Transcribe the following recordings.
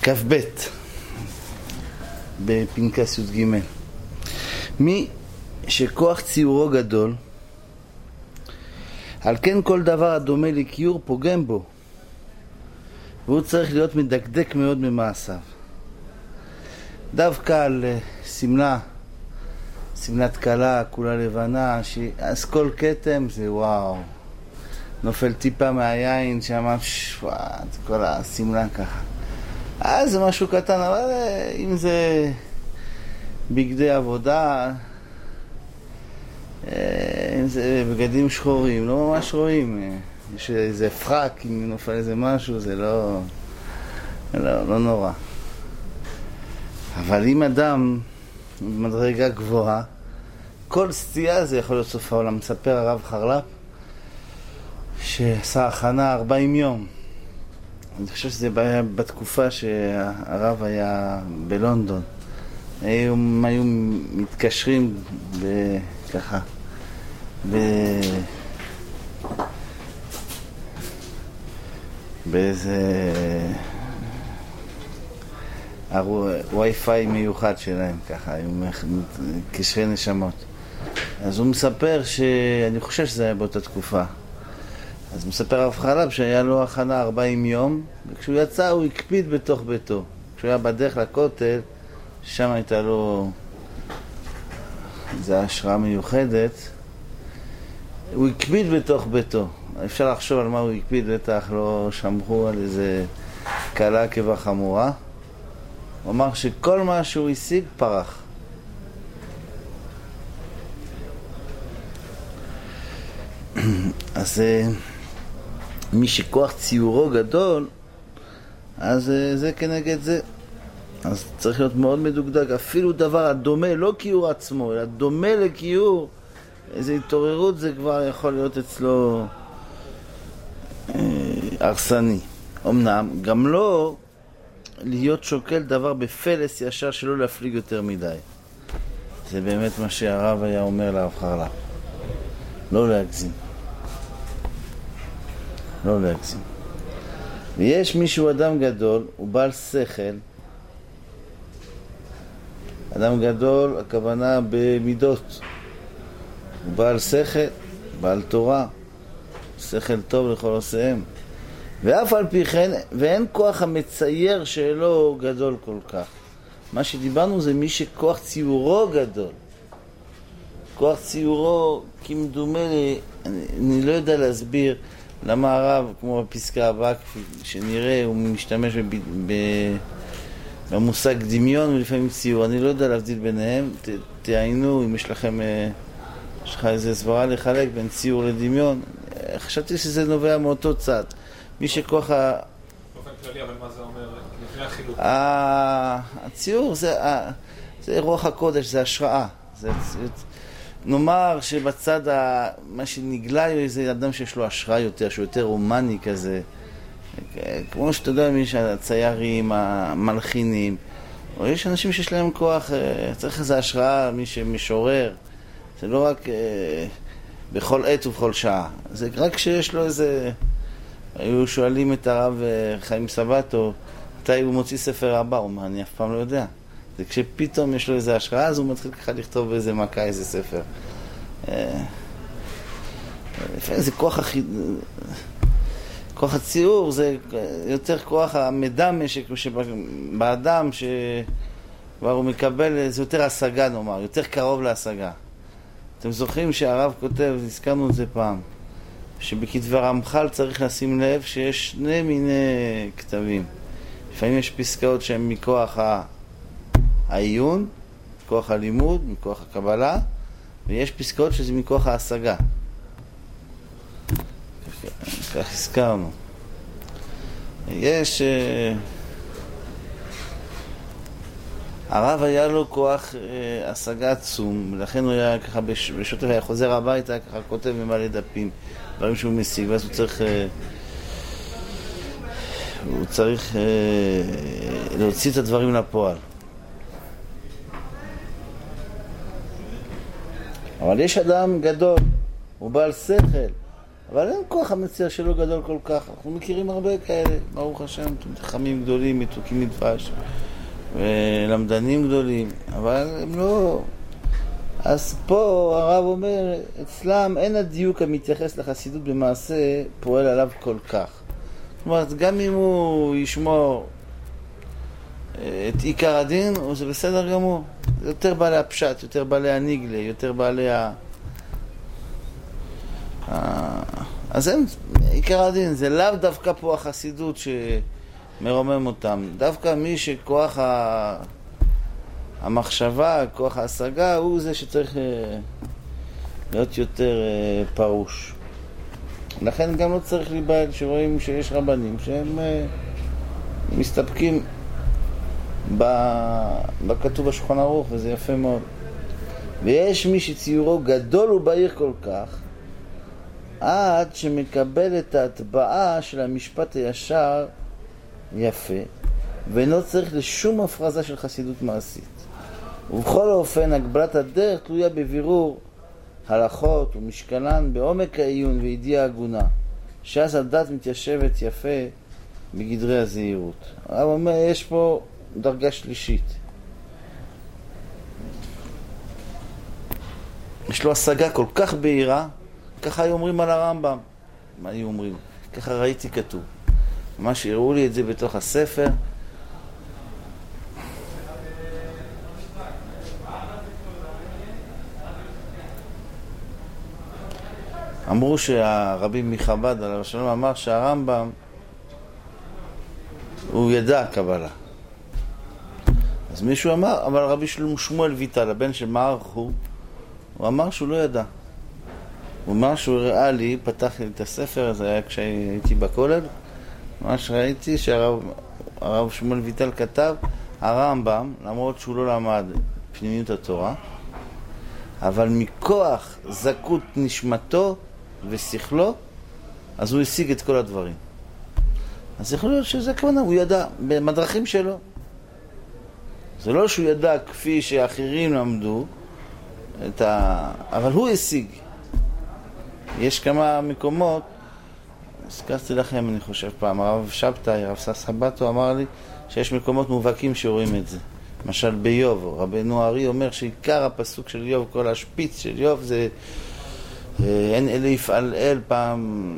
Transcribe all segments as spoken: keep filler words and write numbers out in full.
כ"ב בפנקס י"ג. מי שכוח ציורו גדול, על כן כל דבר הדומה לכיור פוגם בו, והוא צריך להיות מדקדק מאוד ממעשיו. דווקא על סמלה, סמלת קלה, כולה לבנה, אז כל כתם זה וואו, נופל טיפה מהיין שם, שוואט, כל הסמלה ככה. אז זה משהו קטן, אבל אם זה בגדי עבודה, אם זה בגדים שחורים, לא ממש רואים. יש איזה פרק, אם נופל איזה משהו, זה לא, לא, לא נורא. אבל אם אדם במדרגה גבוהה, כל סטייה זה יכול להיות סוף העולם. מספר הרב חרל"פ שעשה הכנה ארבעים יום. אני חושב שזה היה בתקופה שהרב היה בלונדון. הם היו מתקשרים ככה ב... באיזה וי-פיי מיוחד שלהם, ככה, היו קשרי נשמות. אז הוא מספר שאני חושב שזה היה באותה תקופה. אז מספר הרב חרל"פ שהיה לו הכנה ארבעים יום, וכשהוא יצא הוא הקפיד בתוך ביתו. כשהוא היה בדרך לכותל, שם הייתה לו איזו השראה מיוחדת, הוא הקפיד בתוך ביתו. אפשר לחשוב על מה הוא הקפיד, בטח לא שמחו על איזה קלה כבחמורה. הוא אמר שכל מה שהוא השיג פרח. אז מי שכוח ציורו גדול, אז זה כנגד זה. אז צריך להיות מאוד מדוקדק. אפילו דבר הדומה, לא כיור עצמו, אלא דומה לכיור, איזו התעוררות, זה כבר יכול להיות אצלו אה, הרסני. אמנם, גם לא להיות שוקל דבר בפלס ישר שלא להפליג יותר מדי. זה באמת מה שהרב היה אומר לרב חרל"פ. לא להגזים. לא להגזים. ויש מישהו אדם גדול, הוא בעל שכל. אדם גדול, הכוונה במידות. הוא בעל שכל, בעל תורה, שכל טוב לכל עושיהם. ואף על פי כן, ואין כוח המצייר שלו גדול כל כך. מה שדיברנו זה מי שכוח ציורו גדול. כוח ציורו כמדומה לי, אני, אני לא יודע להסביר למה הרב, כמו בפסקה הבאה, שנראה, הוא משתמש ב, ב, במושג דמיון ולפעמים ציור. אני לא יודע להבדיל ביניהם. ת, תעיינו אם יש לכם, יש לך איזה סברה לחלק בין ציור לדמיון. חשבתי שזה נובע מאותו צד. מי שכוח ה... באופן כללי, אבל מה זה אומר? לפני החילוק. הציור זה, זה רוח הקודש, זה השראה. זה, נאמר שבצד ה... מה שנגלה זה אדם שיש לו השראה יותר, שהוא יותר רומני כזה. כמו שאתה יודע, מי שהציירים, המלחינים, או יש אנשים שיש להם כוח, צריך איזו השראה, מי שמשורר. זה לא רק בכל עת ובכל שעה. זה רק שיש לו איזה... היו שואלים את הרב חיים סבתו, מתי הוא מוציא ספר הבא? הוא אומר, אני אף פעם לא יודע. זה כשפתאום יש לו איזו השראה, אז הוא מתחיל ככה לכתוב באיזה מכה, איזה ספר. לפעמים זה כוח הכי... כוח הציור, זה יותר כוח המדמה שבאדם, שכבר הוא מקבל, זה יותר השגה נאמר, יותר קרוב להשגה. אתם זוכרים שהרב כותב, הזכרנו את זה פעם, שבכתבי הרמח"ל צריך לשים לב שיש שני מיני כתבים. לפעמים יש פסקאות שהן מכוח העיון, מכוח הלימוד, מכוח הקבלה, ויש פסקאות שזה מכוח ההשגה. כך הזכרנו. יש... הרב היה לו כוח השגה עצום, ולכן הוא היה ככה בשוטף, היה חוזר הביתה, ככה כותב ממלא דפים, דברים שהוא משיג, ואז הוא צריך הוא צריך להוציא את הדברים לפועל. אבל יש אדם גדול, הוא בעל שכל, אבל אין כוח המציאה שלו גדול כל כך. אנחנו מכירים הרבה כאלה, ברוך השם, חכמים גדולים, מתוקים מדבש, ולמדנים גדולים, אבל הם לא... אז פה הרב אומר, אצלם אין הדיוק המתייחס לחסידות במעשה פועל עליו כל כך. זאת אומרת, גם אם הוא ישמור את עיקר הדין, זה בסדר גמור. יותר בעלי הפשט, יותר בעלי הניגלה, יותר בעלי ה... אז אין, עיקר הדין, זה לאו דווקא פה החסידות שמרומם אותם. דווקא מי שכוח ה... המחשבה, כוח ההשגה, הוא זה שצריך להיות יותר פרוש. לכן גם לא צריך להיבהל שרואים שיש רבנים שהם מסתפקים בכתוב בשולחן ערוך, וזה יפה מאוד. ויש מי שציורו גדול ובהיר כל כך, עד שמקבל את ההטבעה של המשפט הישר יפה, ואינו צריך לשום הפרזה של חסידות מעשית. ובכל אופן, הגבלת הדרך תלויה בבירור הלכות ומשקלן בעומק העיון וידיעה הגונה, שאז הדת מתיישבת יפה בגדרי הזהירות. הרב אומר, יש פה דרגה שלישית. יש לו השגה כל כך בהירה, ככה היו אומרים על הרמב"ם. מה היו אומרים? ככה ראיתי כתוב. ממש הראו לי את זה בתוך הספר. אמרו שהרבי מחב"ד על השלום אמר שהרמב"ם הוא ידע קבלה. אז מישהו אמר, אבל הרבי שמואל ויטל, הבן של מערך הוא, הוא אמר שהוא לא ידע. הוא אמר שהוא ראה לי, פתח לי את הספר, זה היה כשהייתי בכולל, מה שראיתי שהרב שמואל ויטל כתב, הרמב"ם, למרות שהוא לא למד פנימיות התורה, אבל מכוח זכות נשמתו ושכלו, אז הוא השיג את כל הדברים. אז יכול להיות שזה כמובן, הוא ידע במדרכים שלו. זה לא שהוא ידע כפי שאחרים למדו, את ה... אבל הוא השיג. יש כמה מקומות, הזכרתי לכם, אני חושב פעם, הרב שבתאי, הרב סס חבטו אמר לי שיש מקומות מובהקים שרואים את זה. למשל ביוב, רבנו הארי אומר שעיקר הפסוק של יוב, כל השפיץ של יוב זה אין אלה יפעל אל פעם,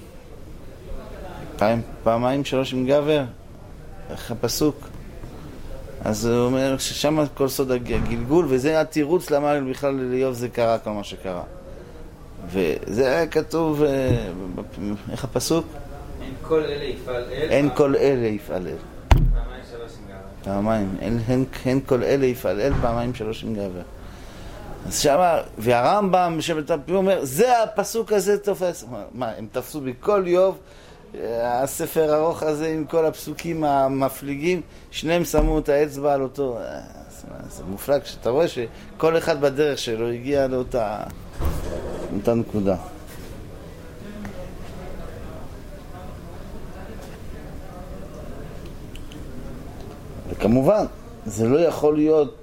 פעם פעמיים שלוש עם גבר, איך הפסוק. אז הוא אומר ששם כל סוד הגלגול, וזה התירוץ למה בכלל ליוב זה קרה כל מה שקרה. וזה היה כתוב, איך הפסוק? אין כל אלה יפעל אל. אין כל אלה יפעל אל. פעמיים שלוש עם גבר. פעמיים, אין, אין כל אלה יפעל אל, פעמיים שלוש עם גבר. אז שמה, והרמב"ם שבט הפי אומר, זה הפסוק הזה תופס. מה, הם תפסו בכל יוב, הספר ארוך הזה עם כל הפסוקים המפליגים, שניהם שמו את האצבע על אותו, זה מופלג שאתה רואה שכל אחד בדרך שלו הגיע לאותה אותה נקודה. וכמובן, זה לא יכול להיות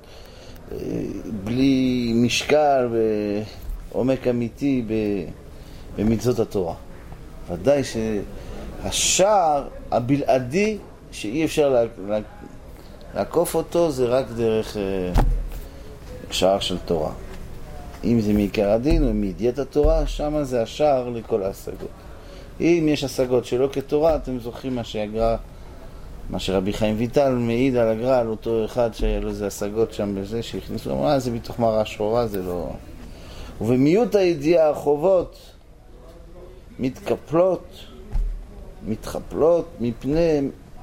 בלי משקל ועומק אמיתי במצוות התורה. ודאי שהשער הבלעדי שאי אפשר לעקוף אותו זה רק דרך שער של תורה. אם זה מעיקר הדין או מידיעת התורה, שם זה השער לכל ההשגות. אם יש השגות שלא כתורה, אתם זוכרים מה שהגר"א, מה שרבי חיים ויטל מעיד על הגר"א, על אותו אחד שהיה לו זה השגות שם בזה, שהכניסו, אמרה, זה בתוך מערה שחורה, זה לא... ובמיעוט הידיעה, החובות מתקפלות, מתחפלות מפני,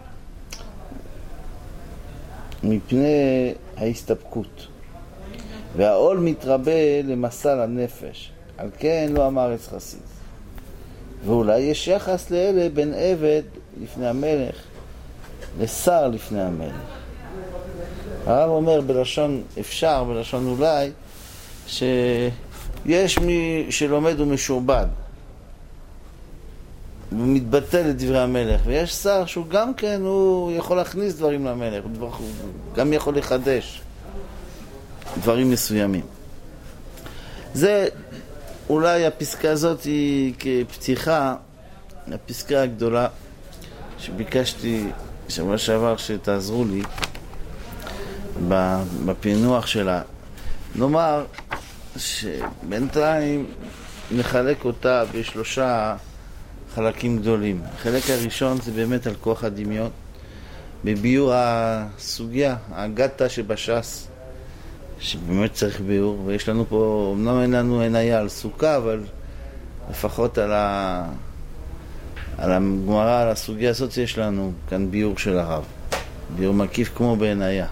מפני ההסתפקות. והעול מתרבה למסע לנפש, על כן לא אמר עץ חסיד. ואולי יש יחס לאלה בין עבד לפני המלך לשר לפני המלך. הרב אומר בלשון אפשר, בלשון אולי, שיש מי שלומד ומשורבד ומתבטל לדברי המלך, ויש שר שהוא גם כן, הוא יכול להכניס דברים למלך, הוא גם יכול לחדש דברים מסוימים. זה אולי הפסקה הזאת היא כפתיחה, הפסקה הגדולה שביקשתי שבוע שעבר שתעזרו לי בפינוח שלה. נאמר שבינתיים נחלק אותה בשלושה חלקים גדולים. החלק הראשון זה באמת על כוח הדמיון, בביור הסוגיה, הגתה שבש"ס, שבאמת צריך ביור, ויש לנו פה, אמנם אין לנו עיניה על סוכה, אבל לפחות על ה... על הגמרא, על הסוגיה הזאת יש לנו כאן ביור של הרב, ביור מקיף כמו בעיניה,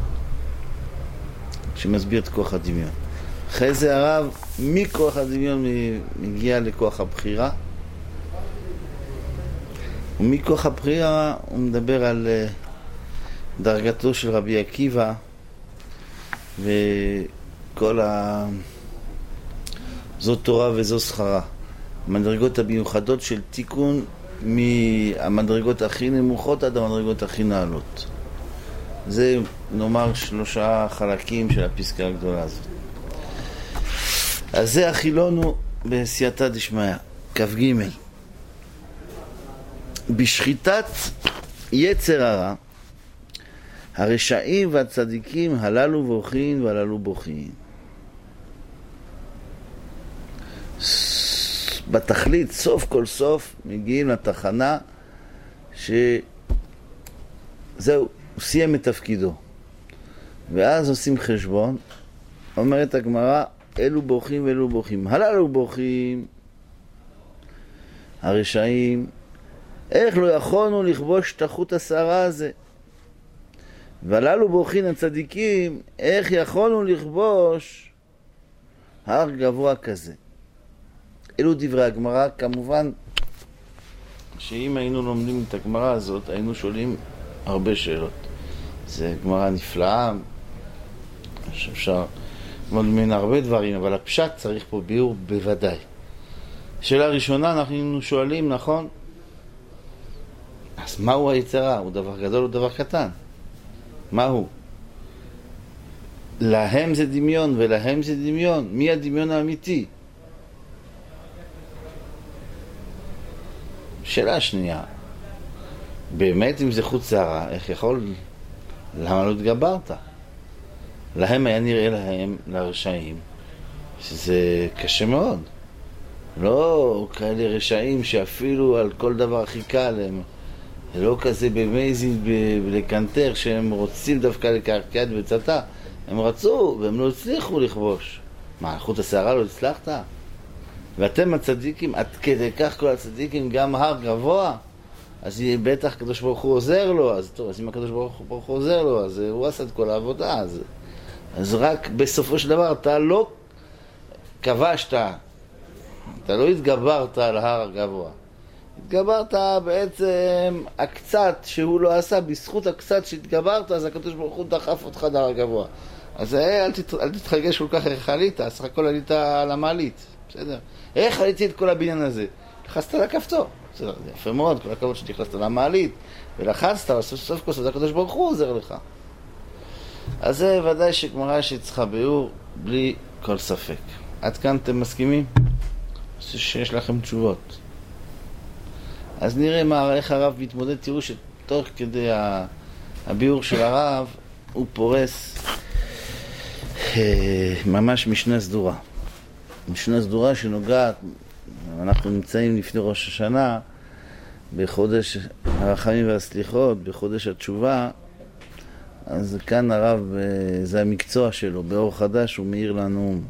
שמסביר את כוח הדמיון. אחרי זה הרב מכוח הדמיון מגיע לכוח הבחירה, ומכוח הבחירה הוא מדבר על דרגתו של רבי עקיבא וכל ה... זו תורה וזו שכרה, המדרגות המיוחדות של תיקון מהמדרגות הכי נמוכות עד המדרגות הכי נעלות. זה נאמר שלושה חלקים של הפסקה הגדולה הזאת. אז זה החילונו בסייעתא דשמיא, כ"ג. בשחיטת יצר הרע, הרשעים והצדיקים הללו בוכים והללו בוכים. בתכלית, סוף כל סוף, מגיעים לתחנה שזהו, הוא סיים את תפקידו. ואז עושים חשבון, אומרת הגמרא, אלו בוכים ואלו בוכים. הללו בוכים, הרשעים, איך לא יכולנו לכבוש את החוט השערה הזה? והללו בוכים הצדיקים, איך יכולנו לכבוש הר גבוה כזה? אלו דברי הגמרא. כמובן שאם היינו לומדים את הגמרא הזאת, היינו שואלים הרבה שאלות. זה גמרא נפלאה, שאפשר ללמוד ממנה הרבה דברים, אבל הפשט צריך פה ביאור בוודאי. שאלה ראשונה, אנחנו שואלים, נכון? אז מהו היצר הרע? הוא דבר גדול או דבר קטן? מהו? להם זה דמיון ולהם זה דמיון. מי הדמיון האמיתי? שאלה שנייה, באמת אם זה חוט שערה, איך יכול, למה לא התגברת? להם היה נראה להם, לרשעים, שזה קשה מאוד. לא כאלה רשעים שאפילו על כל דבר הכי קל הם, לא כזה במייזין ולקנטר שהם רוצים דווקא לקרקע את בצאתה. הם רצו והם לא הצליחו לכבוש. מה, חוט השערה לא הצלחת? ואתם הצדיקים, עד כדי כך כל הצדיקים, גם הר גבוה, אז בטח הקדוש ברוך הוא עוזר לו. אז טוב, אז אם הקדוש ברוך הוא עוזר לו, אז הוא עשה את כל העבודה. אז, אז רק בסופו של דבר אתה לא כבשת, אתה לא התגברת על הר הגבוה. התגברת בעצם הקצת שהוא לא עשה, בזכות הקצת שהתגברת, אז הקדוש ברוך הוא דחף אותך להר הגבוה. אז אל, תת, אל תתחגש כל כך איך עלית, סך הכל עלית על המעלית. בסדר? איך עליתי את כל הבניין הזה? לחצת על הכפתור. בסדר, זה יפה מאוד, כל הכבוד שנכנסת למעלית ולחצת, אבל סוף סוף כל סוף הקדוש ברוך הוא עוזר לך. אז זה ודאי שגמרא שצריכה ביאור בלי כל ספק. עד כאן אתם מסכימים? שיש לכם תשובות. אז נראה מה, איך הרב מתמודד. תראו שתוך כדי הביאור של הרב הוא פורס ממש משנה סדורה. משנה סדורה שנוגעת, אנחנו נמצאים לפני ראש השנה, בחודש הרחמים והסליחות, בחודש התשובה, אז כאן הרב, זה המקצוע שלו, באור חדש הוא מאיר לנו.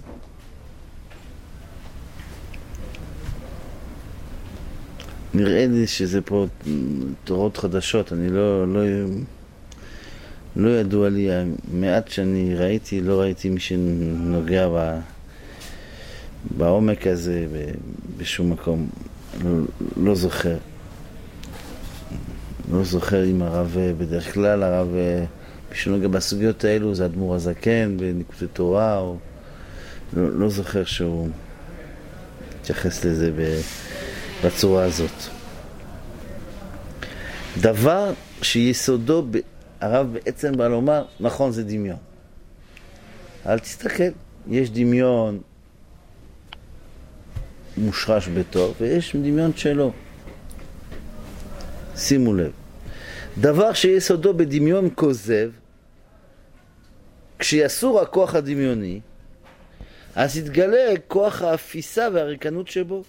נראה לי שזה פה תורות חדשות, אני לא, לא, לא ידוע לי, מעט שאני ראיתי, לא ראיתי מי שנוגע ב... בעומק הזה בשום מקום. לא, לא זוכר לא זוכר אם הרב, בדרך כלל הרב שנוגע בסוגיות האלו זה אדמו"ר הזקן בניקודי תורה, או לא, לא זוכר שהוא התייחס לזה בצורה הזאת. דבר שיסודו הרב בעצם בא לומר, נכון, זה דמיון. אל תסתכל, יש דמיון מושרש בטוב, ויש דמיון שלו. שימו לב. דבר שיסודו בדמיון כוזב, כשיסור הכוח הדמיוני, אז יתגלה כוח האפיסה והריקנות שבו.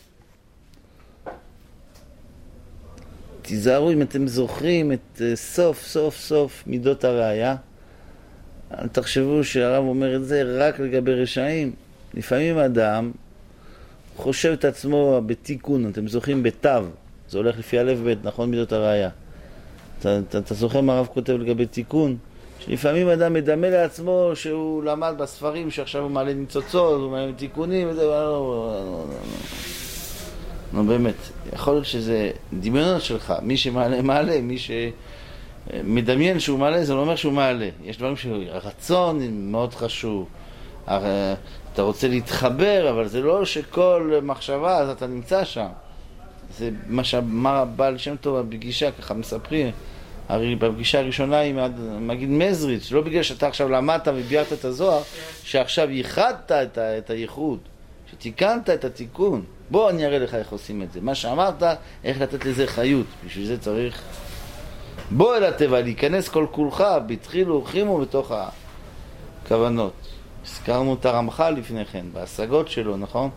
תיזהרו אם אתם זוכרים את סוף סוף סוף מידות הראייה. אל תחשבו שהרב אומר את זה רק לגבי רשעים. לפעמים אדם חושב את עצמו בתיקון, אתם זוכרים בתו, זה הולך לפי א' ב', נכון מידות הראייה. אתה, אתה, אתה זוכר מה הרב כותב לגבי תיקון? שלפעמים אדם מדמה לעצמו שהוא למד בספרים שעכשיו הוא מעלה ניצוצות, הוא מעלה תיקונים וזה, לא, לא, לא, לא. נו באמת, יכול להיות שזה דמיונות שלך, מי שמעלה מעלה, מי שמדמיין שהוא מעלה זה לא אומר שהוא מעלה. יש דברים שהרצון מאוד חשוב, אתה רוצה להתחבר, אבל זה לא שכל מחשבה אז אתה נמצא שם. זה מה שאמר בעל שם טוב בפגישה, ככה מספרים, הרי בפגישה הראשונה עם מגיד מזריץ', לא בגלל שאתה עכשיו למדת וביארת את הזוהר, שעכשיו ייחדת את, ה- את הייחוד, שתיקנת את התיקון. בוא אני אראה לך איך עושים את זה. מה שאמרת, איך לתת לזה חיות. בשביל זה צריך בוא אל הטבע, להיכנס כל כולך, בתחילו ורחימו בתוך הכוונות. הזכרנו את הרמח"ל לפני כן, בהשגות שלו, נכון?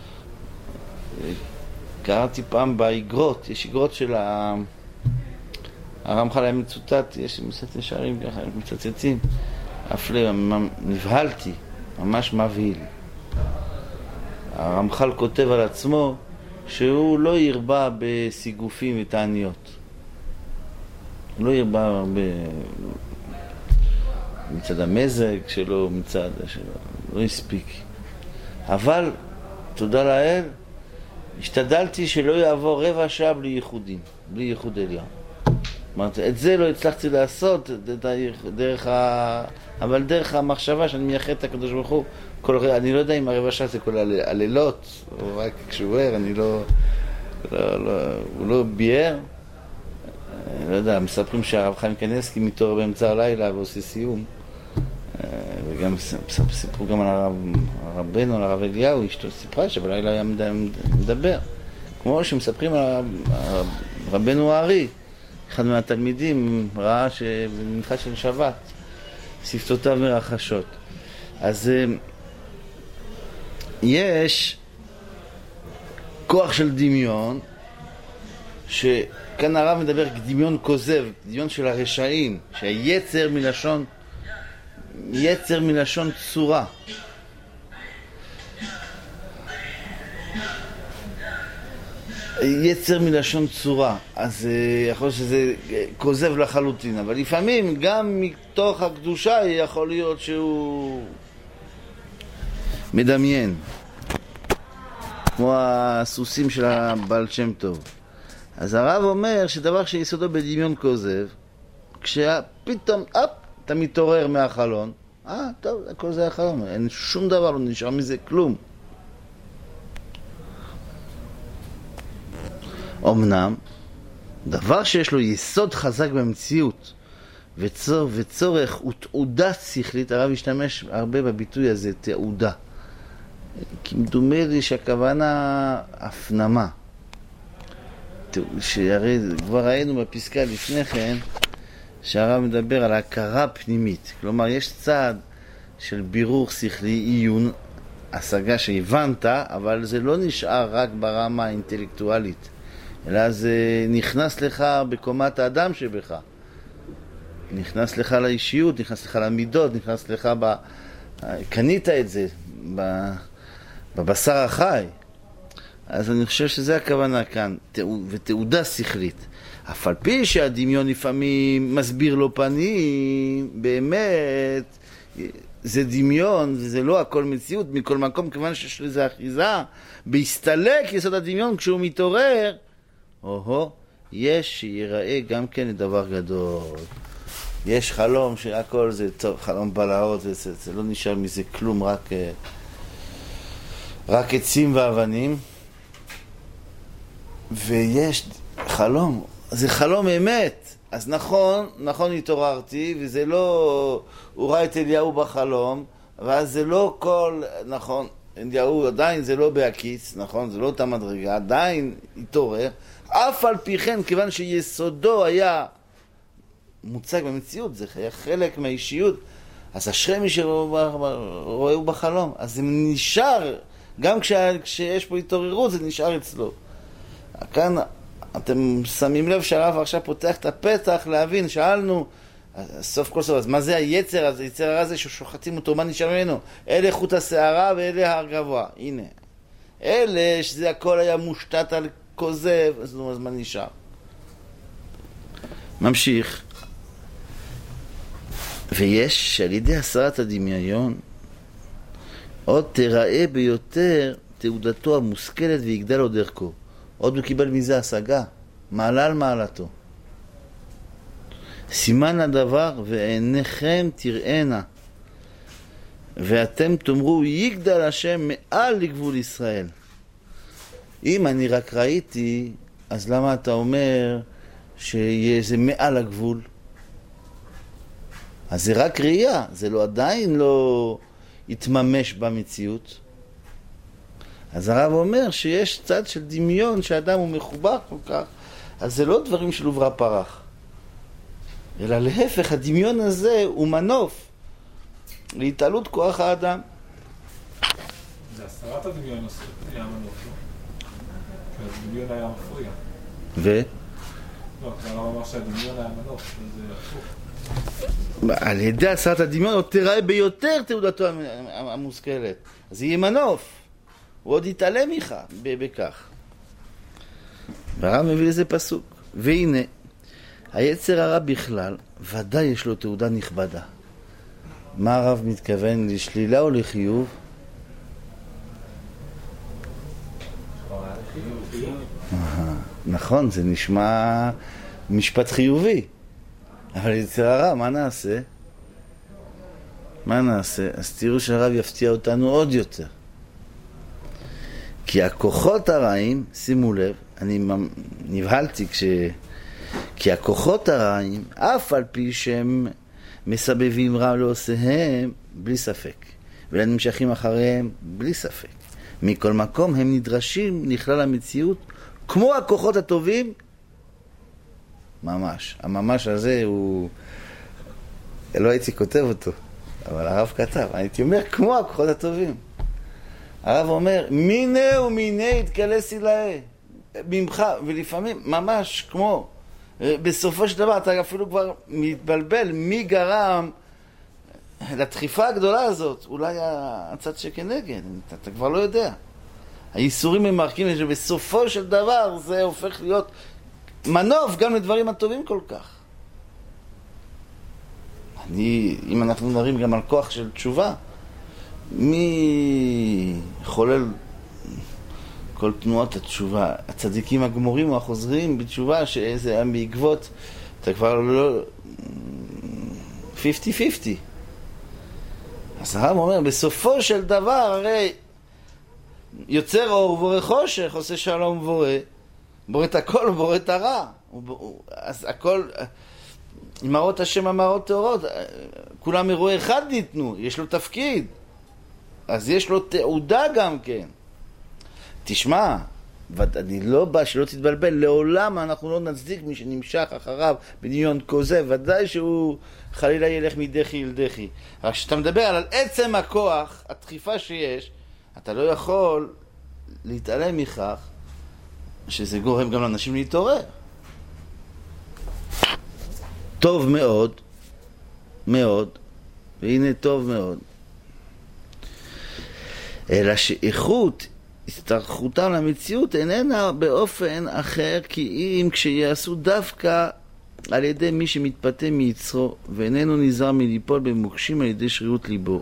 קראתי פעם באגרות, יש אגרות של ה... הרמח"ל היה מצוטט, יש מצטט ישרים ככה, מצטטים. אפילו נבהלתי, ממש מבהיל. הרמח"ל כותב על עצמו שהוא לא ירבה בסיגופים ותעניות. הוא לא ירבה ב... מצד המזג שלו, מצד שלו, לא הספיק. אבל, תודה לאל, השתדלתי שלא יעבור רבע שעה בלי ייחודים, בלי ייחוד עליון. אמרת, את זה לא הצלחתי לעשות דרך ה... אבל דרך המחשבה שאני מייחד את הקדוש ברוך הוא, כל... אני לא יודע אם הרבע שעה זה כל הלילות, או רק כשהוא ער, אני לא... לא, לא... הוא לא ביאר. אני לא יודע, מספרים שהרב חיים קניאסקי מתעורר באמצע הלילה ועושה סיום. וגם סיפרו גם על הרב, הרבנו, על הרב אליהו, אשתו סיפרה שבלילה היה מדבר. כמו שמספרים על רבנו הארי, אחד מהתלמידים ראה שבמנחה של שבת, שפתותיו מרחשות. אז יש כוח של דמיון, שכאן הרב מדבר דמיון כוזב, דמיון של הרשעים, שהיצר מלשון, יצר מלשון צורה. יצר מלשון צורה, אז יכול להיות שזה כוזב לחלוטין, אבל לפעמים גם מתוך הקדושה יכול להיות שהוא מדמיין, כמו הסוסים של הבעל שם טוב. אז הרב אומר שדבר שיסודו בדמיון כוזב, כשפתאום, אפ, אתה מתעורר מהחלון, אה, טוב, הכל זה החלום, אין שום דבר, לא נשאר מזה כלום. אמנם, דבר שיש לו יסוד חזק במציאות, וצור, וצורך ותעודה שכלית, הרב השתמש הרבה בביטוי הזה, תעודה. כי מדומה לי שהכוונה הפנמה. שהרי כבר ראינו בפסקה לפני כן, שהרב מדבר על הכרה פנימית. כלומר, יש צעד של בירור שכלי, עיון, השגה שהבנת, אבל זה לא נשאר רק ברמה האינטלקטואלית, אלא זה נכנס לך בקומת האדם שבך. נכנס לך לאישיות, נכנס לך למידות, נכנס לך ב... קנית את זה ב... בבשר החי. אז אני חושב שזה הכוונה כאן, ותעודה שכלית. אף על פי שהדמיון לפעמים מסביר לו פנים, באמת זה דמיון, זה לא הכל מציאות, מכל מקום, כיוון שיש לזה אחיזה, בהסתלק יסוד הדמיון כשהוא מתעורר, או-הו, יש שיראה גם כן דבר גדול. יש חלום שהכל זה טוב, חלום בלהות, זה, זה, זה לא נשאר מזה כלום, רק, רק עצים ואבנים. ויש חלום, זה חלום אמת. אז נכון, נכון התעוררתי, וזה לא, הוא ראה את אליהו בחלום, ואז זה לא כל, נכון, אליהו עדיין זה לא בהקיץ, נכון? זה לא אותה מדרגה, עדיין התעורר, אף על פי כן, כיוון שיסודו היה מוצג במציאות, זה היה חלק מהאישיות, אז אשרי מי שרואה בחלום, אז זה נשאר, גם כשה, כשיש פה התעוררות זה נשאר אצלו. כאן אתם שמים לב שהרב עכשיו פותח את הפתח להבין, שאלנו, סוף כל סוף, אז מה זה היצר? אז היצר הרע זה ששוחטים אותו, מה נשאר ממנו? אלה חוט השערה ואלה הר גבוה. הנה. אלה שזה הכל היה מושתת על כוזב, אז נו, אז מה נשאר? ממשיך. ויש על ידי הסרת הדמיון עוד תראה ביותר תעודתו המושכלת ויגדל עוד דרכו. עוד הוא קיבל מזה השגה, מעלה על מעלתו. סימן הדבר ועיניכם תראינה ואתם תאמרו יגדל השם מעל לגבול ישראל. אם אני רק ראיתי, אז למה אתה אומר שיהיה זה מעל הגבול? אז זה רק ראייה, זה לא עדיין לא יתממש במציאות. אז הרב אומר שיש צד של דמיון שהאדם הוא מחובר כל כך, אז זה לא דברים של עוברה פרח, אלא להפך, הדמיון הזה הוא מנוף להתעלות כוח האדם. זה הסרת הדמיון היה מנוף, לא? כי הדמיון היה מפריע. ו? לא, כי הרב אמר שהדמיון היה מנוף, וזה הפוך. על ידי הסרת הדמיון עוד תראה ביותר תעודתו המושכלת, אז יהיה מנוף, הוא עוד יתעלם ממך בכך. והרב מביא לזה פסוק, והנה היצר הרע בכלל ודאי יש לו תעודה נכבדה. מה הרב מתכוון, לשלילה או לחיוב? נכון, זה נשמע משפט חיובי, אבל יצר הרע, מה נעשה? מה נעשה? אז תראו שהרב יפתיע אותנו עוד יותר. כי הכוחות הרעים, שימו לב, אני נבהלתי כש... כי הכוחות הרעים, אף על פי שהם מסבבים רע לעושיהם, בלי ספק, ולנמשכים אחריהם, בלי ספק. מכל מקום הם נדרשים לכלל המציאות, כמו הכוחות הטובים, ממש. הממש הזה הוא... לא הייתי כותב אותו, אבל הרב כתב. הייתי אומר, כמו הכוחות הטובים. הרב אומר, מיני ומיני יתקלס אליי, ממך, ולפעמים ממש כמו... בסופו של דבר אתה אפילו כבר מתבלבל מי גרם לדחיפה הגדולה הזאת. אולי הצד שכנגד, אתה, אתה כבר לא יודע. האיסורים הם מרקים שבסופו של דבר זה הופך להיות מנוף גם לדברים הטובים כל כך. אני, אם אנחנו מדברים גם על כוח של תשובה, מי חולל כל תנועות התשובה, הצדיקים הגמורים או החוזרים בתשובה, שזה היה בעקבות, אתה כבר לא... חמישים חמישים. אז הרב אומר, בסופו של דבר, הרי יוצר אור ובורא חושך, עושה שלום ובורא, בורא את הכל ובורא את הרע. אז הכל, אמרות השם אמרות טהורות, כולם אירועי אחד ניתנו, יש לו תפקיד. אז יש לו תעודה גם כן. תשמע, אני לא בא שלא תתבלבל, לעולם אנחנו לא נצדיק מי שנמשך אחריו בדמיון כוזב, ודאי שהוא חלילה ילך מדחי אל דחי. רק כשאתה מדבר על עצם הכוח, הדחיפה שיש, אתה לא יכול להתעלם מכך שזה גורם גם לאנשים להתעורר. טוב מאוד, מאוד, והנה טוב מאוד. אלא שאיכות הסתרכותם למציאות איננה באופן אחר, כי אם כשיעשו דווקא על ידי מי שמתפתה מיצרו ואיננו נזהר מליפול במוקשים על ידי שרירות ליבו.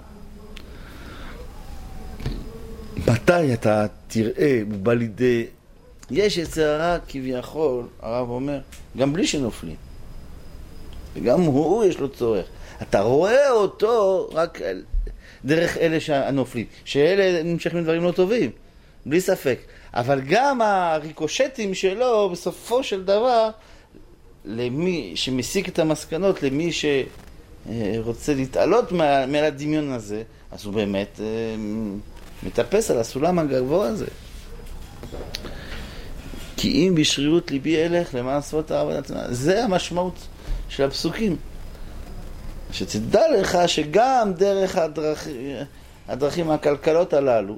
מתי אתה תראה הוא בא לידי, יש יצר הרע כביכול, הרב אומר, גם בלי שנופלים, וגם הוא יש לו צורך, אתה רואה אותו רק דרך אלה שהנופלים, שאלה נמשכים מדברים לא טובים, בלי ספק. אבל גם הריקושטים שלו, בסופו של דבר, למי שמסיק את המסקנות, למי שרוצה להתעלות מעל הדמיון הזה, אז הוא באמת מטפס על הסולם הגבוה הזה. כי אם בשרירות ליבי אלך למען שפות הרב ונתנה. זה המשמעות של הפסוקים. שתדע לך שגם דרך הדרכ... הדרכים הכלכלות הללו,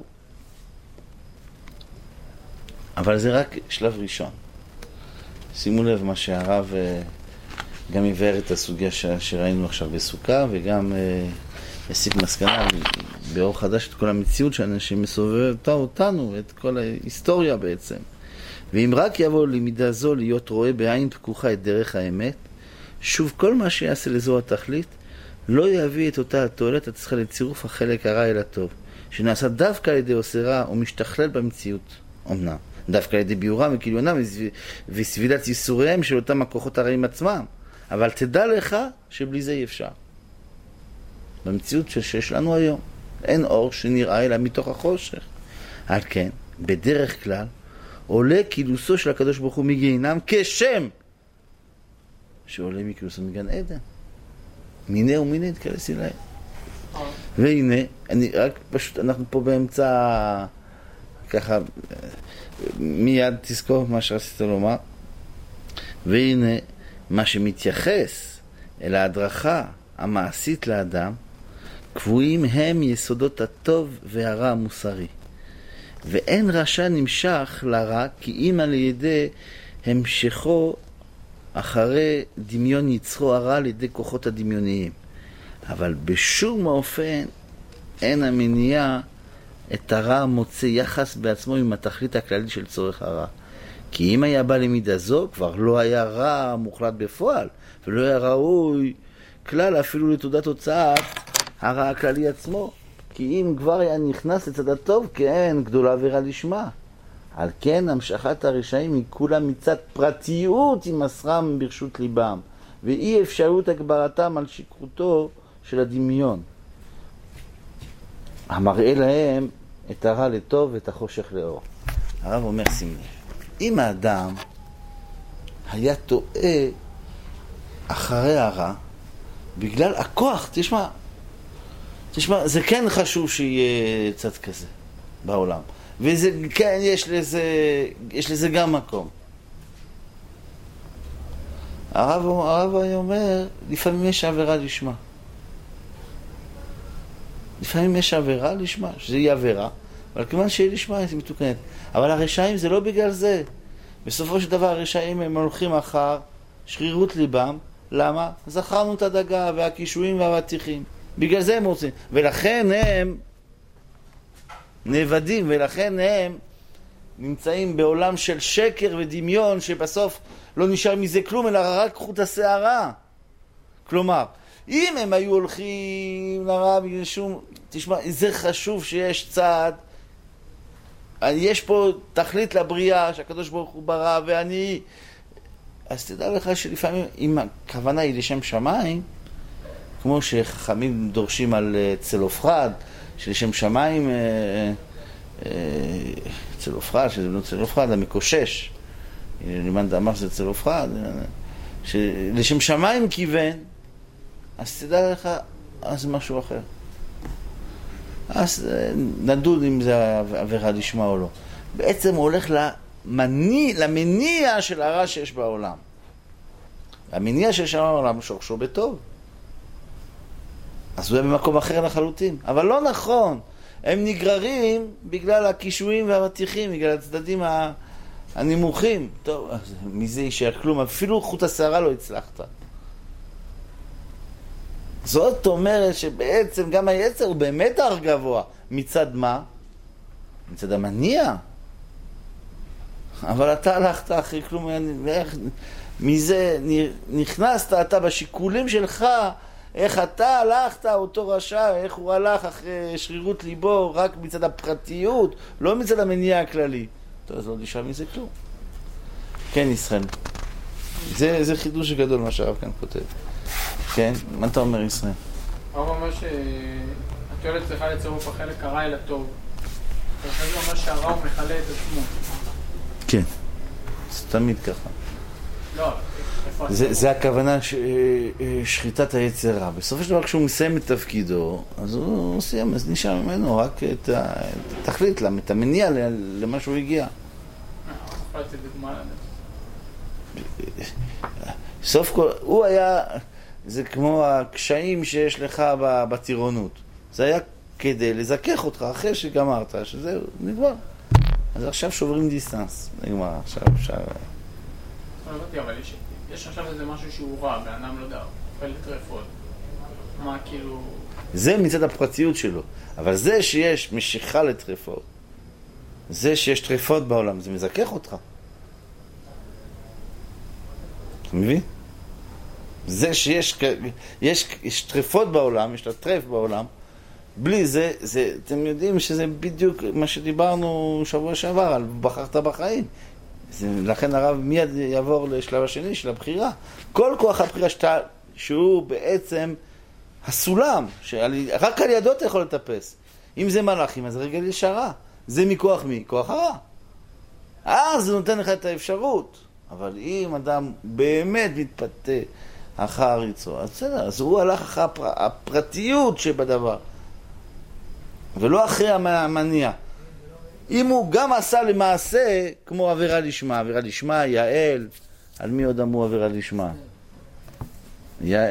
אבל זה רק שלב ראשון. שימו לב מה שהרב גם יבאר את הסוגיה שראינו עכשיו בסוכה, וגם יסיק מסקנה באור חדש את כל המציאות שמסובבת אותנו, את כל ההיסטוריה בעצם. ואם רק יבוא למידה זו להיות רואה בעין פקוחה את דרך האמת, שוב כל מה שיעשה לזו התכלית, לא יביא את אותה התועלת הצריכה לצירוף החלק הרע אל הטוב, שנעשה דווקא על ידי עושה רע ומשתכלל במציאות, אמנם. דווקא על ידי ביורם וכיליונם וסבילת ייסוריהם של אותם הכוחות הרעים עצמם. אבל תדע לך שבלי זה אי אפשר. במציאות שיש לנו היום, אין אור שנראה אלא מתוך החושך. על כן, בדרך כלל, עולה קילוסו של הקדוש ברוך הוא מגיהינם כשם שעולה מקילוסו מגן עדן. מיני ומיני יתקלס אליי. והנה, אני רק פשוט, אנחנו פה באמצע, ככה, מיד תזכור מה שרצית לומר. והנה, מה שמתייחס אל ההדרכה המעשית לאדם, קבועים הם יסודות הטוב והרע המוסרי. ואין רשע נמשך לרע, כי אם על ידי המשכו אחרי דמיון יצרו הרע על ידי כוחות הדמיוניים. אבל בשום אופן אין המניע את הרע המוצא יחס בעצמו עם התכלית הכללית של צורך הרע. כי אם היה בא למידה זו, כבר לא היה רע מוחלט בפועל, ולא היה ראוי כלל אפילו לתעודת הוצאת הרע הכללי עצמו. כי אם כבר היה נכנס לצד הטוב, כן, גדולה עבירה לשמה. על כן, המשכת הרשעים היא כולה מצד פרטיות עם מסרם ברשות ליבם, ואי אפשרות הגברתם על שכרותו של הדמיון, המראה להם את הרע לטוב ואת החושך לאור. הרב אומר, שים לב, אם האדם היה טועה אחרי הרע, בגלל הכוח, תשמע, תשמע, זה כן חשוב שיהיה צד כזה בעולם. וזה, כן, יש לזה, יש לזה גם מקום. הרב, הרב אומר, לפעמים יש עבירה לשמה. לפעמים יש עבירה לשמה, שזה יהיה עבירה, אבל כמובן שיהיה לשמה, היא מתוקנת. אבל הרשעים זה לא בגלל זה. בסופו של דבר הרשעים הם הולכים אחר שרירות ליבם. למה? זכרנו את הדגה והקישואים והבטיחים. בגלל זה הם רוצים. ולכן הם נאבדים, ולכן הם נמצאים בעולם של שקר ודמיון, שבסוף לא נשאר מזה כלום, אלא רק חוט השערה. כלומר, אם הם היו הולכים לרע בגלל שום... תשמע, זה חשוב שיש צעד, יש פה תכלית לבריאה, שהקדוש ברוך הוא ברא, ואני... אז תדע לך שלפעמים, אם הכוונה היא לשם שמיים, כמו שחכמים דורשים על צלופחד, שלשם שמיים, צלופחד, שזה לא צלופחד, המקושש, לימד אמר שזה צלופחד, שלשם שמיים כיוון, אז תדע לך, אז משהו אחר. אז נדון אם זה עבירה לשמה או לא. בעצם הוא הולך למניע, למניע של הרע שיש בעולם. המניע שיש בעולם שורשו בטוב. אז הוא יהיה במקום אחר לחלוטין. אבל לא נכון. הם נגררים בגלל הקישואים והמתיחים, בגלל הצדדים הנמוכים. טוב, אז מזה יישאר כלום. אפילו חוט השערה לא הצלחת. זאת אומרת שבעצם גם היצר הוא באמת הר גבוה. מצד מה? מצד המניע. אבל אתה הלכת אחרי כלום. מזה נכנסת אתה בשיקולים שלך, איך אתה הלכת, אותו רשע, איך הוא הלך אחרי שרירות ליבו, רק מצד הפרטיות, לא מצד המניע הכללי. טוב, אז לא נשאר מזה כלום. כן, ישראל. זה, זה חידוש גדול מה שהרב כאן כותב. כן? מה אתה אומר, ישראל? הרב אומר שהתועלת צריכה לצירוף החלק הרע אל הטוב. ואחרי זה אומר שהרע הוא מכלה את עצמו. כן. זה תמיד ככה. לא, זה, זה הכוונה ש, שחיטת היצר רע. בסופו של דבר כשהוא מסיים את תפקידו, אז הוא סיים, אז נשאר ממנו רק את התכלית, את המניע למה שהוא הגיע. סוף כל, הוא היה, זה כמו הקשיים שיש לך בטירונות. זה היה כדי לזכך אותך אחרי שגמרת, שזהו, נגמר. אז עכשיו שוברים דיסטנס, נגמר, עכשיו אפשר... לא הבנתי, אבל יש, יש עכשיו איזה משהו שהוא רע, באדם לא יודע, אוכל לטרפות. מה כאילו... זה מצד הפרטיות שלו, אבל זה שיש משיכה לטרפות, זה שיש טרפות בעולם, זה מזכך אותך. אתה מבין? זה שיש יש, יש טרפות בעולם, יש לה טרף בעולם, בלי זה, זה, אתם יודעים שזה בדיוק מה שדיברנו שבוע שעבר, על בחרת בחיים. זה, לכן הרב מיד יעבור לשלב השני של הבחירה. כל כוח הבחירה שאתה, שהוא בעצם הסולם, שרק על ידו אתה יכול לטפס. אם זה מלאכים, אז רגל ישרה. זה מכוח מי? כוח הרע. אז זה נותן לך את האפשרות. אבל אם אדם באמת מתפתה אחר הריצו, אז בסדר, אז הוא הלך אחר הפר... הפרטיות שבדבר. ולא אחרי המניע. אם הוא גם עשה למעשה כמו עבירה לשמה, עבירה לשמה, יעל, על מי עוד אמרו עבירה לשמה? יעל...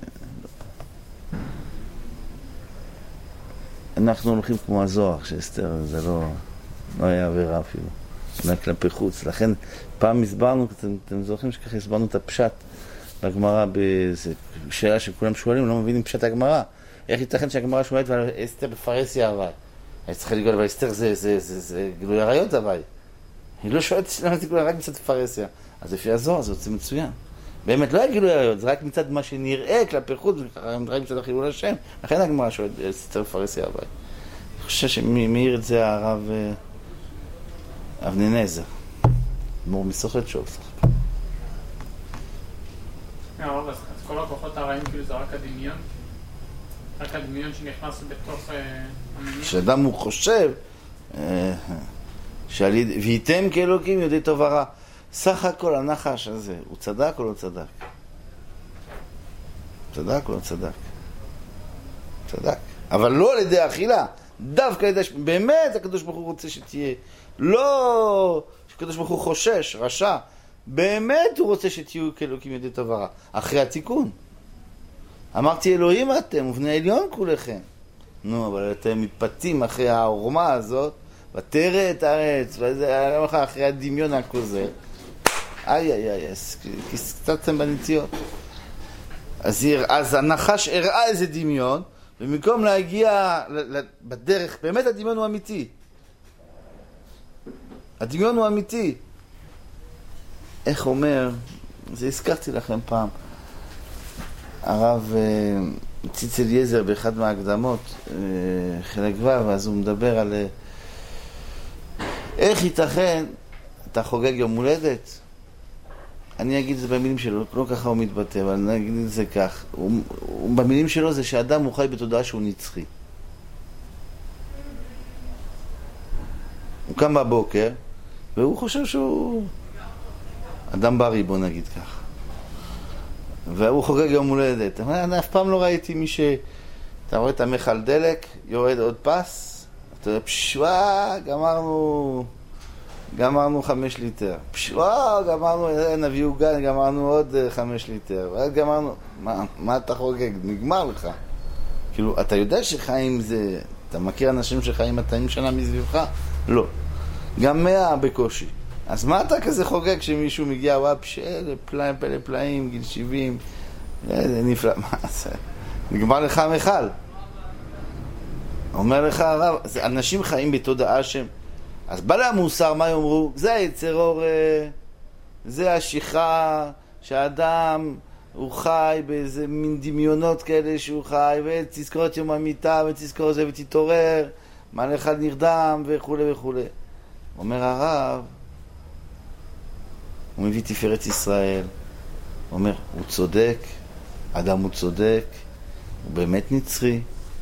אנחנו הולכים כמו הזוהר, שאסתר, זה לא, לא היה עבירה אפילו, לא כלפי חוץ. לכן פעם הסברנו, אתם, אתם זוכרים שככה הסברנו את הפשט בגמרא, באיזו שאלה שכולם שואלים, לא מבינים פשט הגמרא. איך ייתכן שהגמרא שואלת ועל אסתר בפרהסיה הווי? היא צריכה לגאול, אבל אסתר זה, זה, זה, זה גילוי עריות הווי. היא לא שואלת למה זה גילוי רק מצד פרהסיה. אז לפי הזוהר זה יוצא מצוין. באמת לא היה גילוי עריות, זה רק מצד מה שנראה כלפי חוץ, רק מצד החילול השם. לכן הגמרא שואלת אסתר בפרהסיה הווי. אני חושב שמעיר את זה הרב אבני נזר. מור מסוכת שוב. הרב, אז כל הכוחות הרעים כאילו זה רק הדמיון? רק הדמיון שנכנס בתוך המניע? כשאדם הוא חושב, וייתם כאלוקים יודעי טוב ורע. סך הכל הנחש הזה, הוא צדק או לא צדק? צדק או לא צדק? צדק. אבל לא על ידי האכילה. דווקא על ידי, באמת הקדוש ברוך הוא רוצה שתהיה. לא שקדוש ברוך הוא חושש, רשע. באמת הוא רוצה שתהיו כאלוקים יודעי טוב ורע. אחרי התיקון. אמרתי אלוהים אתם, ובני עליון כולכם. נו, אבל אתם מתפתים אחרי העורמה הזאת, ותראה את הארץ, וזה אחרי הדמיון הכוזר. איי איי איי, קצתתם בנציאות. אז, אז הנחש הראה איזה דמיון, במקום להגיע בדרך, באמת הדמיון הוא אמיתי. הדמיון הוא אמיתי. איך אומר, זה הזכרתי לכם פעם, הרב ציץ אליעזר באחד מההקדמות, חלק ו', אז הוא מדבר על איך ייתכן, אתה חוגג יום הולדת, אני אגיד את זה במילים שלו, לא ככה הוא מתבטא, אבל אני אגיד את זה כך, הוא, הוא, במילים שלו זה שאדם הוא חי בתודעה שהוא נצחי. הוא קם בבוקר, והוא חושב שהוא אדם בריא, בוא נגיד כך. והוא חוגג יום הולדת. אני אף פעם לא ראיתי מי ש... אתה רואה את המכל דלק, יורד עוד פס, אתה יודע, פשווה, גמרנו... גמרנו חמש ליטר. פשווה, גמרנו, נביא עוגה, גמרנו עוד חמש ליטר. ואז גמרנו... מה, מה אתה חוגג? נגמר לך. כאילו, אתה יודע שחיים זה... אתה מכיר אנשים שחיים מאתיים שנה מסביבך? לא. גם מאה בקושי. אז מה אתה כזה חוגג כשמישהו מגיע, וואו, פשאלה, פלאים, פלא פלאים, גיל שבעים, זה נפלא, מה זה? נגמר לך המחל. אומר לך הרב, אנשים חיים בתודעה שהם, אז בא המוסר, מה יאמרו? זה היצר אור, זה השיחה שהאדם הוא חי באיזה מין דמיונות כאלה שהוא חי, ותזכור את יום המיטה, ותזכור זה ותתעורר, מה לך נרדם וכו' וכו'. אומר הרב, הוא מביא תפארת ישראל, הוא אומר, הוא צודק, אדם הוא צודק, הוא באמת נצחי,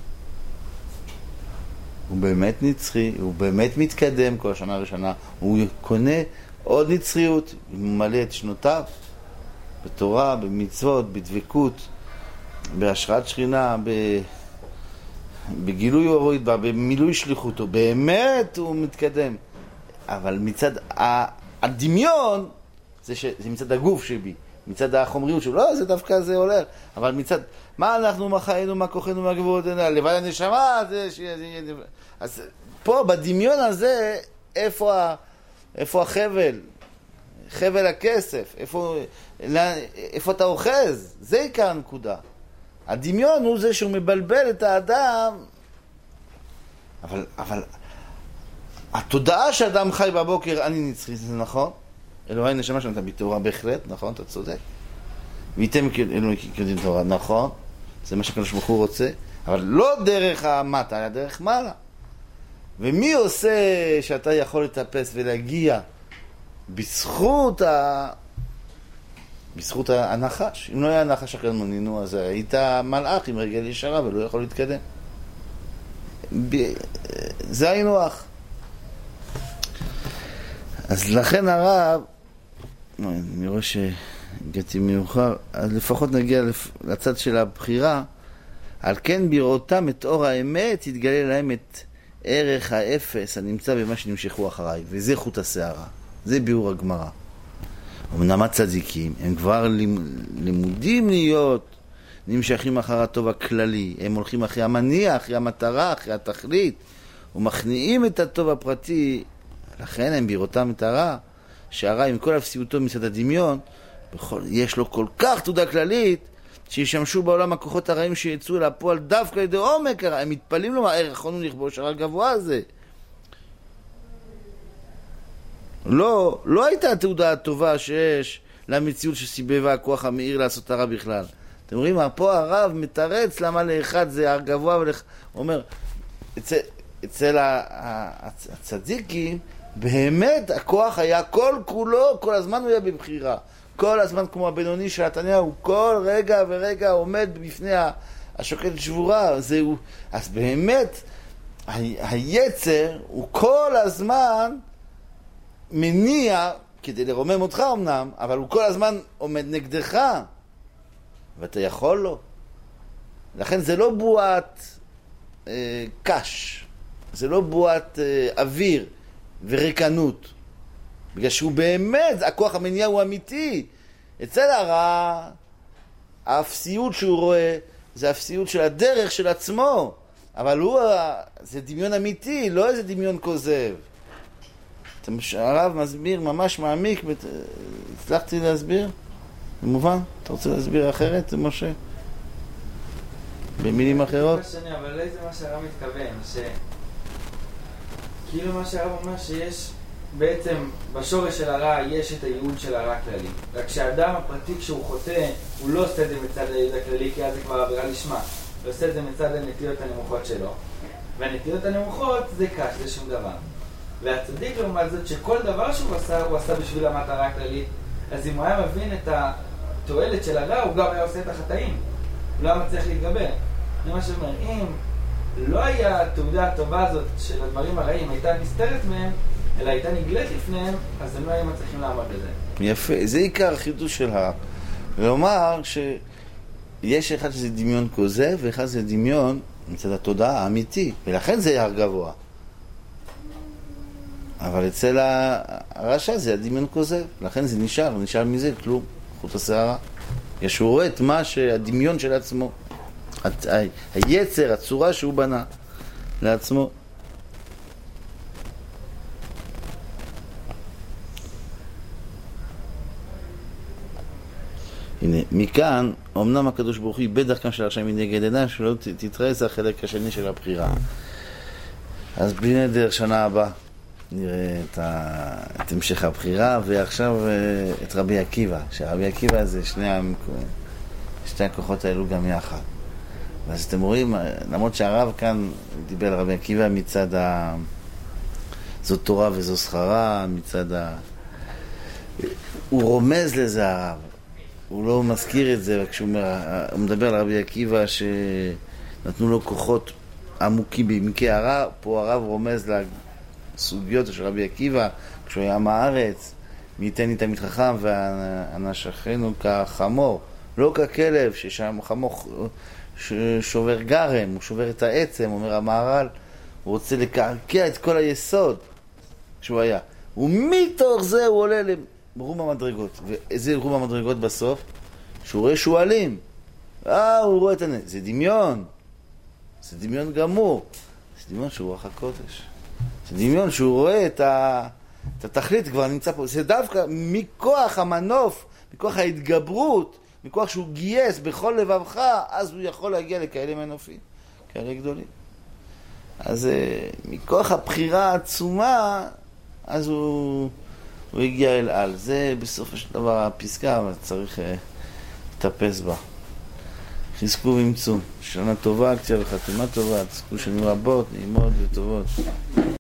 הוא באמת נצחי, הוא באמת מתקדם כל השנה הראשונה, הוא קונה עוד נצחיות, הוא ממלא את שנותיו. בתורה, במצוות, בדבקות, בהשראת שכינה, ב... בגילוי אורית, במילוי שליחותו, באמת הוא מתקדם. אבל מצד הדמיון, זה, ש... זה מצד הגוף שבי, מצד החומריות שלו, לא, זה דווקא זה הולך. אבל מצד, מה אנחנו, מה חיינו, מה כוחנו, מה גבוהות, לבד הנשמה, זה... אז פה, בדמיון הזה, איפה, ה... איפה החבל? חבל הכסף, איפה, איפה אתה אוחז? זה עיקר הנקודה. הדמיון הוא זה שהוא מבלבל את האדם, אבל, אבל התודעה שאדם חי בבוקר, אני נצחי, זה נכון? אלוהי נשמה שלנו, אתה בתורה בהחלט, נכון? אתה צודק. וייתם אלוהי כיודעים תורה, נכון? זה מה שהקדוש ברוך הוא רוצה, אבל לא דרך המטה, אלא דרך מעלה. ומי עושה שאתה יכול לטפס ולהגיע בזכות ה... בזכות הנחש? אם לא היה הנחש הקדמוני, אז היית מלאך עם רגל ישרה ולא יכול להתקדם. ב... זה היינו אח. אז לכן הרב, אני רואה שהגעתי מאוחר, אז לפחות נגיע לצד של הבחירה. על כן בראותם את אור האמת יתגלה להם את ערך האפס הנמצא במה שנמשכו אחריי, וזה חוט השערה, זה ביאור הגמרא. אמנם הצדיקים הם כבר לימודים להיות נמשכים אחר הטוב הכללי, הם הולכים אחרי המניע, אחרי המטרה, אחרי התכלית, ומכניעים את הטוב הפרטי. לכן הם בראותם את הרע, שהרע עם כל אפסיותו מצד הדמיון, בכל, יש לו כל כך תודה כללית, שישמשו בעולם הכוחות הרעים שיצאו לפועל דווקא לידי עומק הרע. הם מתפלים לו, איך יכולנו לכבוש הרע הגבוה הזה? לא, לא הייתה התעודה הטובה שיש למציאות שסיבבה הכוח המאיר לעשות הרע בכלל. אתם רואים, פה הרב מתרץ למה לאחד זה הר גבוה, ולך... הוא אומר, אצל, אצל הצדיקים, באמת הכוח היה כל כולו, כל הזמן הוא היה בבחירה. כל הזמן כמו הבינוני של התניה, הוא כל רגע ורגע עומד בפני השוקלת שבורה. זהו, אז באמת, ה- היצר הוא כל הזמן מניע, כדי לרומם אותך אמנם, אבל הוא כל הזמן עומד נגדך, ואתה יכול לו. לכן זה לא בועת אה, קש, זה לא בועת אה, אוויר וריקנות, בגלל שהוא באמת, הכוח המניע הוא אמיתי. אצל הרע, האפסיות שהוא רואה, זה האפסיות של הדרך של עצמו, אבל הוא, זה דמיון אמיתי, לא איזה דמיון כוזב. הרב מסביר ממש מעמיק, הצלחתי להסביר? במובן? אתה רוצה להסביר אחרת, משה? במילים אחרות? אבל לא זה מה שהרב מתכוון, ש... כאילו מה שהרב אומר שיש בעצם בשורש של הרע יש את הייעוד של הרע הכללי. רק שהאדם הפרטי כשהוא חוטא, הוא לא עושה את זה מצד הייעוד הכללי, כי אז זה כבר עבירה לשמה. הוא עושה את זה מצד הנטיות הנמוכות שלו. והנטיות הנמוכות זה קש, זה שום דבר. והצדיק לעומת זאת שכל דבר שהוא עשה, הוא עשה בשביל המטרה הכללית. אז אם הוא היה מבין את התועלת של הרע, הוא גם היה עושה את החטאים. הוא לא היה מצליח להתגבר. זה מה שאומר, אם לא היה התעודה הטובה הזאת של הדברים הרעים, הייתה נסתרת מהם, אלא הייתה נגלית לפניהם, אז הם לא היו מצליחים לעמוד בזה. יפה, זה עיקר החידוש של הרב. ולומר שיש אחד שזה דמיון כוזב, ואחד זה דמיון מצד התודעה האמיתי, ולכן זה הר גבוה. אבל אצל הרשע זה הדמיון כוזב, לכן זה נשאר, נשאר מזה כלום, חוט השערה. יש הוא רואה את מה שהדמיון של עצמו, היצר, הצורה שהוא בנה לעצמו. הנה, מכאן, אמנם הקדוש ברוך הוא איבד דרכם של הרשעים מנגד עיניו, שלא תתראה זה החלק השני של הבחירה. אז בלי נדר, שנה הבאה נראה את, ה... את המשך הבחירה, ועכשיו את רבי עקיבא, שרבי עקיבא זה שני, המק... שני הכוחות האלו גם יחד. אז אתם רואים, למרות שהרב כאן דיבר על רבי עקיבא מצד ה... זו תורה וזו שכרה, מצד ה... הוא רומז לזה הרב. הוא לא מזכיר את זה, כשהוא מדבר על רבי עקיבא שנתנו לו כוחות עמוקים בעמקי הרע, פה הרב רומז לסוגיות של רבי עקיבא, כשהוא היה מהארץ, מי ייתן לי תמיד חכם ואנשכנו כחמור, לא ככלב ששם חמור שובר גרם, הוא שובר את העצם, אומר המהר"ל, הוא רוצה לקעקע את כל היסוד שהוא היה. ומתוך זה הוא עולה לרום המדרגות. ואיזה רום המדרגות בסוף? שהוא רואה שועלים. אה, הוא רואה את הנ... זה דמיון. זה דמיון גמור. זה דמיון שהוא רוח הקודש. זה דמיון שהוא רואה את, ה... את התכלית, כבר נמצא פה. זה דווקא מכוח המנוף, מכוח ההתגברות, מכוח שהוא גייס בכל לבבך, אז הוא יכול להגיע לכאלה מנופים, כאלה גדולים. אז מכוח הבחירה העצומה, אז הוא, הוא הגיע אל על. זה בסופו של דבר הפסקה, אבל צריך לטפס בה. חזקו ומצאו. שנה טובה, קצה וחתימה טובה. תזכו שנים רבות, נעימות וטובות.